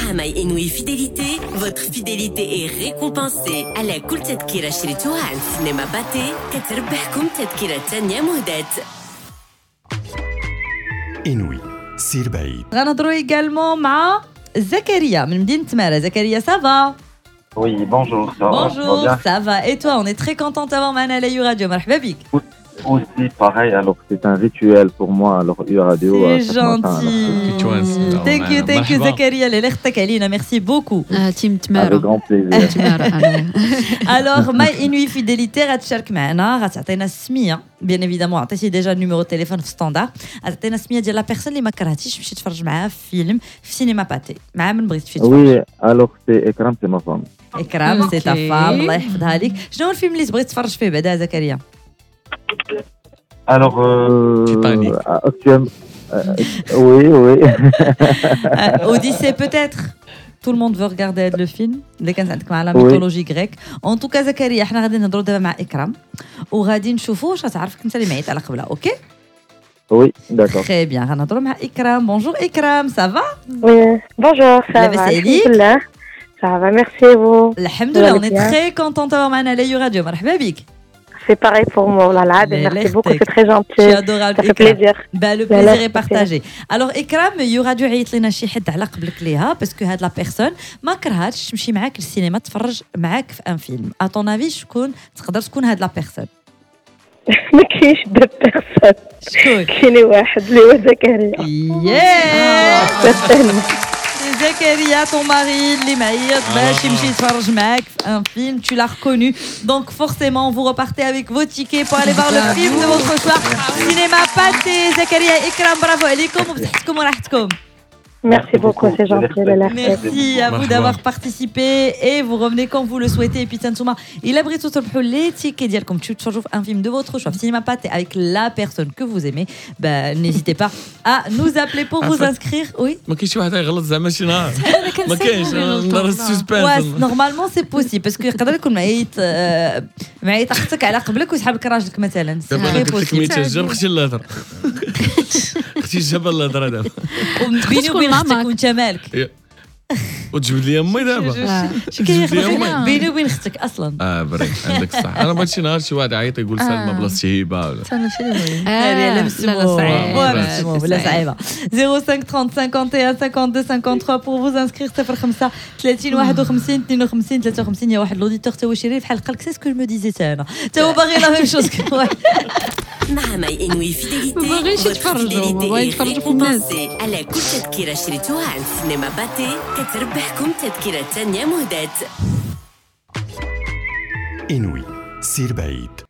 مع ماي إنوي فيدélité, votre fidélité est récompensée. على كل تذكرة شريتوها عند سينما باتي كتربحكم تذكرة تانية مهدات. إنوي سير بعيد. غنهضروا également مع زكريا من مدينة تمارة. زكريا سافا؟ Oui, bonjour, ça va, Bonjour, bien. ça va. Et toi, on est très content d'avoir معنا على يو راديو. مرحبا بك. Aussi, pareil, alors c'est un rituel pour moi, alors U-Radio. C'est gentil. Thank you زكريا اللي اختك علينا. Merci beaucoup. تيم Avec تمارة grand plaisir. Alors, ماي إنوي فيدélité غتشارك معنا، غتعطينا السمية. بيان ايفيدامون عطيتي ديجا النيميرو تليفون في ستاندار. غتعطينا السمية ديال لا بيرسون اللي ما كرهتيش تمشي تفرج معاها في فيلم في سينما باتي. مع من بغيتي تمشي تفرج؟ Oui, alors c'est Ekram, c'est ma femme. إكرام سي تا أوكي. فام الله يحفظها لك. شنو هو الفيلم اللي تبغي تفرج فيه بعدا زكريا؟ Alors, Titanic. actuellement, oui. Odyssée peut-être. Tout le monde veut regarder le film اللي كانت عندك مع لا Oui. ميثولوجي غريك. اون توكا زكريا حنا غادي نهضروا دابا مع إكرام وغادي نشوفوا واش غتعرفك انت اللي معيط على قبله. اوكي Oui, d'accord. تري بيان. غنهضروا مع إكرام. بونجور إكرام سافا؟ Oui, bonjour, ça لاباس va, عليك؟ alhamdoulilah. Ça va, merci et vous. الحمد لله. Vous on allez est bien? très content d'avoir معنا على يو راديو. مرحبا بك. C'est pareil pour moi, oh là là, Mais merci l'air beaucoup, tech. c'est très Tu gentil. es adorable Ça fait إكرام. plaisir. Bah, le لا، plaisir لا، est partagé. Alors إكرام يو راديو عيط لنا شي حد على قبلك ليها باسكو هاد لا بيرسون ما كرهاتش تمشي معاك للسينما تفرج معاك في ان فيلم. ا طون افي شكون تقدر تكون هاد لا بيرسون؟ ما كاينش دو بيرسون، شكون؟ كاين واحد اللي هو زكريا. ياه استنى. زكريا ton mari اللي معيط باش يمشي يتفرج معاك في un film. Tu l'as reconnu. Donc forcément vous repartez avec vos tickets pour aller voir le film de votre choix. Cinéma Pathé. زكريا إكرام برافو عليكم وبصحتكم وراحتكم. Merci beaucoup, c'est gentil, لا لا. Merci à vous d'avoir participé et vous revenez quand vous le souhaitez. Et puis Tsantsuma, il a pris tout le les tickets ديالكم تمشيو تفرجوا un film de votre choix. Cinéma Pathé avec la personne que vous aimez. Ben n'hésitez pas à nous appeler pour vous inscrire. Oui. ما كاينش واحد يغلط زعما شي نهار ما كاينش نهار Ouais, السسبانس normalement c'est possible parce que يقدر يكون معيط اختك على قبلك ويسحب لك راجلك مثلا. دابا انا C'est قلت لك possible. ميتاجر اختي الهضر اختي جابها الهضره دابا بيني وبين اختك وانت مالك. وتجبد لي امي دابا شو كاين جبدي يخرج أمي. بيني وبين اختك اصلا. بري عندك الصح. انا ما شي نهار شي واحد يعيط يقول سلمى بلاصتي هبه ولا لا صعيب ولا صعيبه. 05 30 51 52 53 pour vous inscrire 05 30 51 52 53. يا واحد لوديتور تا هو شريف بحال قالك سي سكو جو مو ديزي انا تا هو باغي لا ميم شوز. مع ماي إنوي فيدélité, ما بغيش votre يتفرجوا، fidélité ما بغا est يتفرجوا في الناس. récompensée. على كل تذكرة شريتوها عند سينما باتي كتربحكم تذكرة تانية مهدات. إنوي سير بعيد.